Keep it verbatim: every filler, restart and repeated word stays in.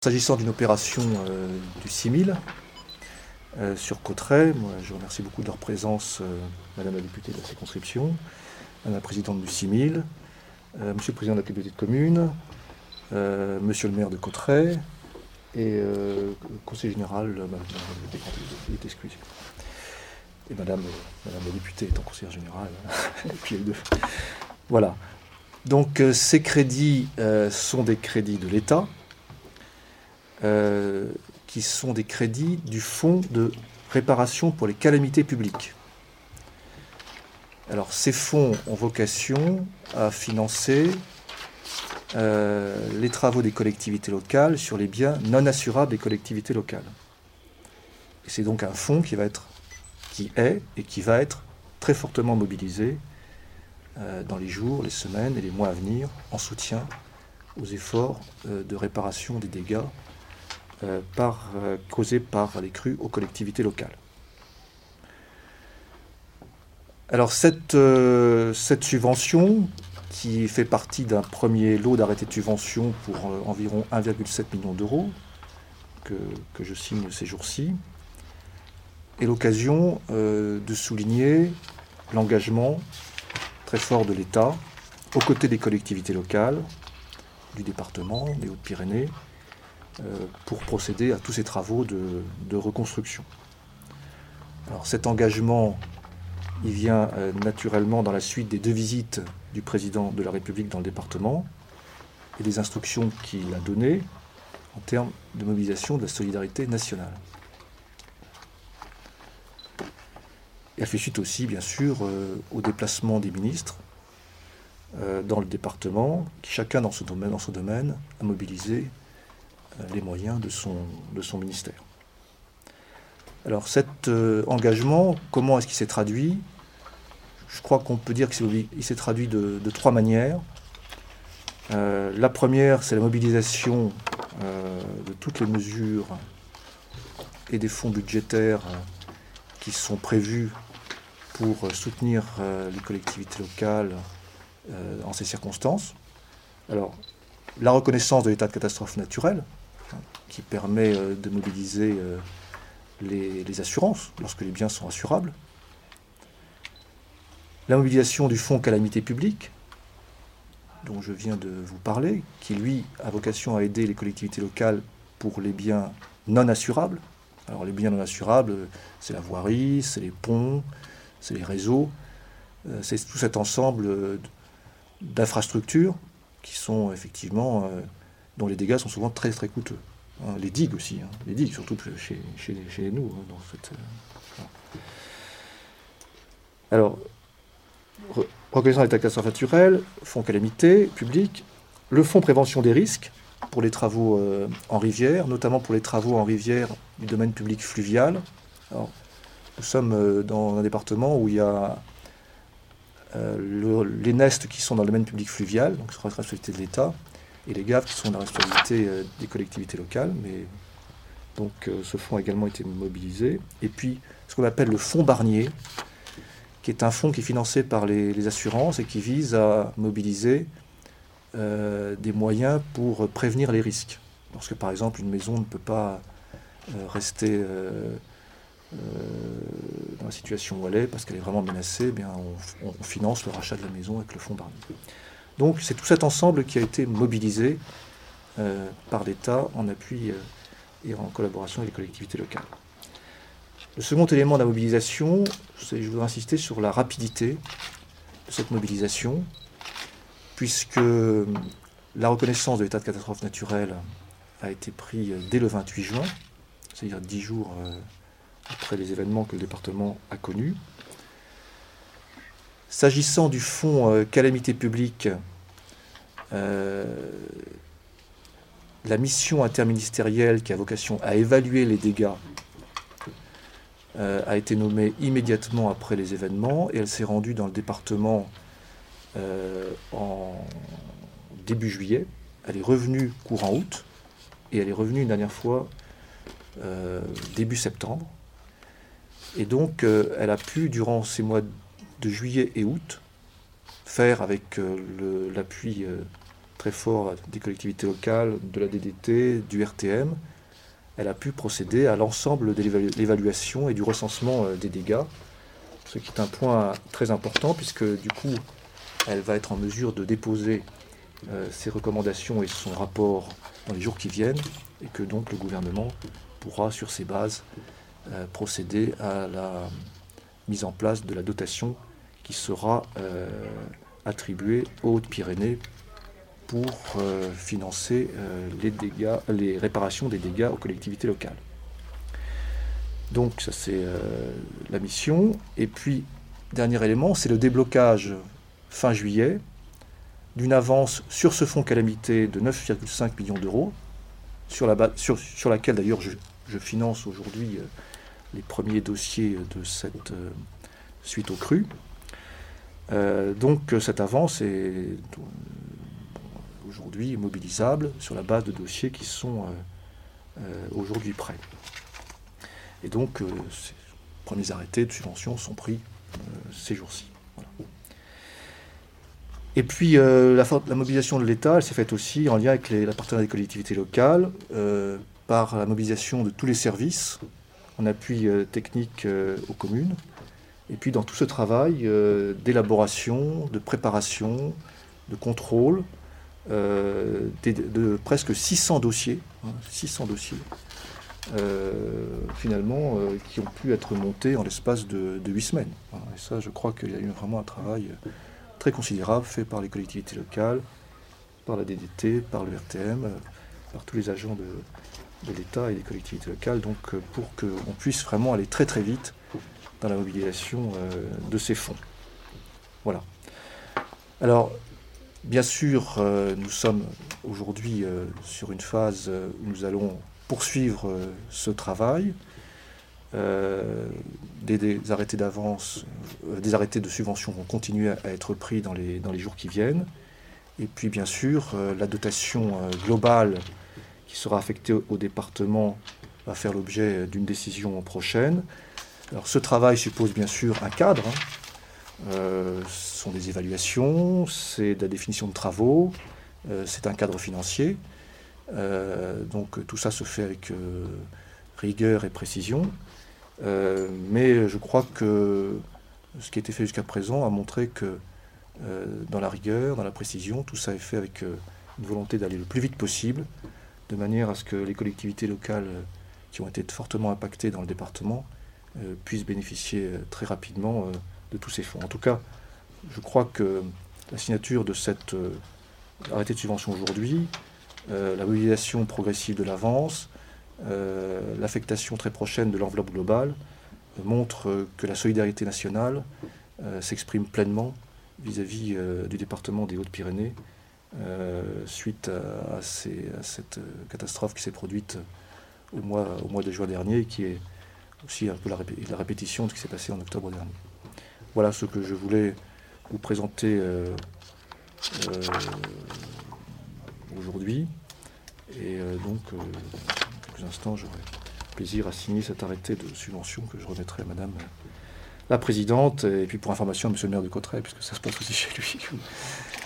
S'agissant d'une opération euh, du six mille euh, sur Cauterets, moi, je remercie beaucoup de leur présence, euh, Madame la députée de la circonscription, Madame la présidente du six mille, euh, Monsieur le président de la communauté de communes, euh, Monsieur le maire de Cauterets et euh, le conseiller général, euh, Madame la députée, il est excusé. Et Madame, euh, Madame la députée étant conseillère générale, et puis les deux. Voilà. Donc euh, ces crédits euh, sont des crédits de l'État. Euh, qui sont des crédits du fonds de réparation pour les calamités publiques. Alors ces fonds ont vocation à financer euh, les travaux des collectivités locales sur les biens non assurables des collectivités locales. Et c'est donc un fonds qui va être, qui est et qui va être très fortement mobilisé euh, dans les jours, les semaines et les mois à venir en soutien aux efforts euh, de réparation des dégâts Euh, par, euh, causés par les crues aux collectivités locales. Alors cette, euh, cette subvention, qui fait partie d'un premier lot d'arrêtés de subvention pour euh, environ un virgule sept million d'euros, que, que je signe ces jours-ci, est l'occasion euh, de souligner l'engagement très fort de l'État aux côtés des collectivités locales, du département, des Hautes-Pyrénées, pour procéder à tous ces travaux de, de reconstruction. Alors cet engagement, il vient euh, naturellement dans la suite des deux visites du président de la République dans le département et des instructions qu'il a données en termes de mobilisation de la solidarité nationale. Et elle fait suite aussi, bien sûr, euh, au déplacement des ministres euh, dans le département, qui chacun dans son domaine, dans son domaine a mobilisé les moyens de son, de son ministère. Alors cet euh, engagement, comment est-ce qu'il s'est traduit? Je crois qu'on peut dire qu'il s'est traduit de, de trois manières. Euh, la première, c'est la mobilisation euh, de toutes les mesures et des fonds budgétaires qui sont prévus pour soutenir euh, les collectivités locales euh, en ces circonstances. Alors, la reconnaissance de l'état de catastrophe naturelle, qui permet euh, de mobiliser euh, les, les assurances lorsque les biens sont assurables. La mobilisation du fonds calamité publique, dont je viens de vous parler, qui lui a vocation à aider les collectivités locales pour les biens non assurables. Alors les biens non assurables, c'est la voirie, c'est les ponts, c'est les réseaux, euh, c'est tout cet ensemble euh, d'infrastructures qui sont effectivement, euh, dont les dégâts sont souvent très très coûteux. Hein, les digues aussi, hein, les digues surtout chez, chez, chez nous. Hein, dans cette, euh, Alors, re- reconnaissance d'état de catastrophe naturelle, fonds calamité publique, le fonds prévention des risques pour les travaux euh, en rivière, notamment pour les travaux en rivière du domaine public fluvial. Alors, nous sommes euh, dans un département où il y a euh, le, les nestes qui sont dans le domaine public fluvial, donc sur la responsabilité de l'État, et les gaves qui sont dans la responsabilité euh, des collectivités locales. Mais donc euh, ce fonds a également été mobilisé. Et puis ce qu'on appelle le fonds Barnier, qui est un fonds qui est financé par les, les assurances et qui vise à mobiliser euh, des moyens pour prévenir les risques. Lorsque par exemple une maison ne peut pas euh, rester euh, euh, dans la situation où elle est parce qu'elle est vraiment menacée, eh bien on, on finance le rachat de la maison avec le fonds Barnier. Donc c'est tout cet ensemble qui a été mobilisé euh, par l'État en appui euh, et en collaboration avec les collectivités locales. Le second élément de la mobilisation, c'est, je voudrais insister sur la rapidité de cette mobilisation, puisque la reconnaissance de l'état de catastrophe naturelle a été prise dès le vingt-huit juin, c'est-à-dire dix jours euh, après les événements que le département a connus. S'agissant du fonds euh, calamité publique, euh, la mission interministérielle qui a vocation à évaluer les dégâts euh, a été nommée immédiatement après les événements et elle s'est rendue dans le département euh, en début juillet. Elle est revenue courant août et elle est revenue une dernière fois euh, début septembre. Et donc euh, elle a pu, durant ces mois de juillet et août, faire avec euh, le, l'appui euh, très fort des collectivités locales, de la D D T, du R T M, elle a pu procéder à l'ensemble de l'évaluation et du recensement des dégâts, ce qui est un point très important puisque du coup, elle va être en mesure de déposer euh, ses recommandations et son rapport dans les jours qui viennent, et que donc le gouvernement pourra, sur ces bases, euh, procéder à la mise en place de la dotation qui sera euh, attribuée aux Hautes-Pyrénées pour euh, financer euh, les, dégâts, les réparations des dégâts aux collectivités locales. Donc ça c'est euh, la mission. Et puis, dernier élément, c'est le déblocage fin juillet d'une avance sur ce fonds calamité de neuf virgule cinq millions d'euros, sur, la sur, sur laquelle d'ailleurs je, je finance aujourd'hui euh, les premiers dossiers de cette euh, suite aux crues. Euh, donc cette avance est aujourd'hui mobilisable sur la base de dossiers qui sont euh, euh, aujourd'hui prêts. Et donc, euh, ces premiers arrêtés de subvention sont pris euh, ces jours-ci. Voilà. Et puis, euh, la, la mobilisation de l'État, elle s'est faite aussi en lien avec les, la partenariat des collectivités locales, euh, par la mobilisation de tous les services, en appui euh, technique euh, aux communes, et puis dans tout ce travail euh, d'élaboration, de préparation, de contrôle, Euh, de, de presque six cents dossiers, hein, six cents dossiers, euh, finalement, euh, qui ont pu être montés en l'espace de, de huit semaines. Hein. Et ça, je crois qu'il y a eu vraiment un travail très considérable fait par les collectivités locales, par la D D T, par le R T M, euh, par tous les agents de, de l'État et des collectivités locales, donc euh, pour qu'on puisse vraiment aller très très vite dans la mobilisation euh, de ces fonds. Voilà. Alors, bien sûr, euh, nous sommes aujourd'hui euh, sur une phase euh, où nous allons poursuivre euh, ce travail. Euh, des, des arrêtés d'avance, euh, des arrêtés de subvention vont continuer à, à être pris dans les, dans les jours qui viennent. Et puis, bien sûr, euh, la dotation euh, globale qui sera affectée au, au département va faire l'objet d'une décision prochaine. Alors, ce travail suppose bien sûr un cadre. Hein. Euh, ce sont des évaluations, c'est de la définition de travaux, euh, c'est un cadre financier. Euh, donc tout ça se fait avec euh, rigueur et précision. Euh, mais je crois que ce qui a été fait jusqu'à présent a montré que euh, dans la rigueur, dans la précision, tout ça est fait avec euh, une volonté d'aller le plus vite possible, de manière à ce que les collectivités locales euh, qui ont été fortement impactées dans le département euh, puissent bénéficier euh, très rapidement euh, de tous ces fonds. En tout cas, je crois que la signature de cet euh, arrêté de subvention aujourd'hui, euh, la mobilisation progressive de l'avance, euh, l'affectation très prochaine de l'enveloppe globale, euh, montre euh, que la solidarité nationale euh, s'exprime pleinement vis-à-vis euh, du département des Hautes-Pyrénées euh, suite à, à, ces, à cette euh, catastrophe qui s'est produite au mois, au mois de juin dernier et qui est aussi un peu la, répé la répétition de ce qui s'est passé en octobre dernier. Voilà ce que je voulais vous présenter euh, euh, aujourd'hui. Et euh, donc, euh, dans quelques instants, j'aurai plaisir à signer cet arrêté de subvention que je remettrai à Madame la Présidente. Et puis pour information à Monsieur le maire de Cauterets, puisque ça se passe aussi chez lui.